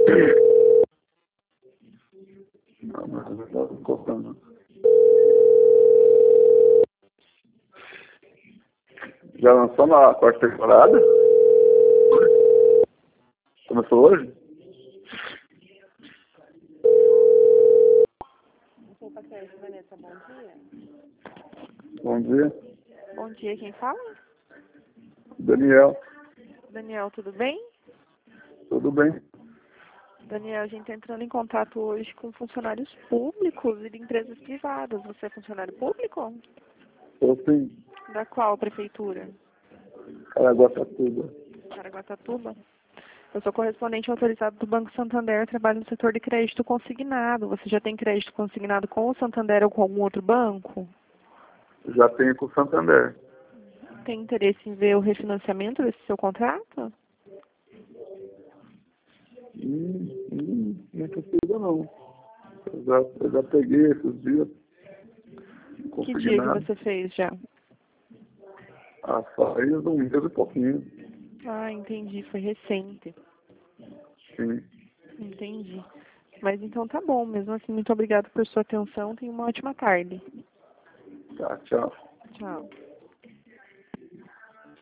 Não, mas eu estava cortando. Já lançou na quarta temporada? Começou hoje? Vanessa, bom dia. Bom dia. Bom dia, quem fala? Daniel, Daniel, tudo bem? tudo bem? Daniel, a gente está entrando em contato hoje com funcionários públicos e de empresas privadas. Você é funcionário público? Estou sim, Da qual prefeitura? Caraguatatuba. Caraguatatuba? Eu sou correspondente autorizado do Banco Santander, trabalho no setor de crédito consignado. Você já tem crédito consignado com o Santander ou com algum outro banco? Já tenho com o Santander. Tem interesse em ver o refinanciamento desse seu contrato? Não precisa não. Eu já peguei esses dias. Que dia que Consignado. você fez já? Faz um mês e pouquinho. Ah, entendi, foi recente. Sim. Entendi. Mas então tá bom, mesmo assim, muito obrigado por sua atenção. Tenha uma ótima tarde. Tá, tchau. Tchau.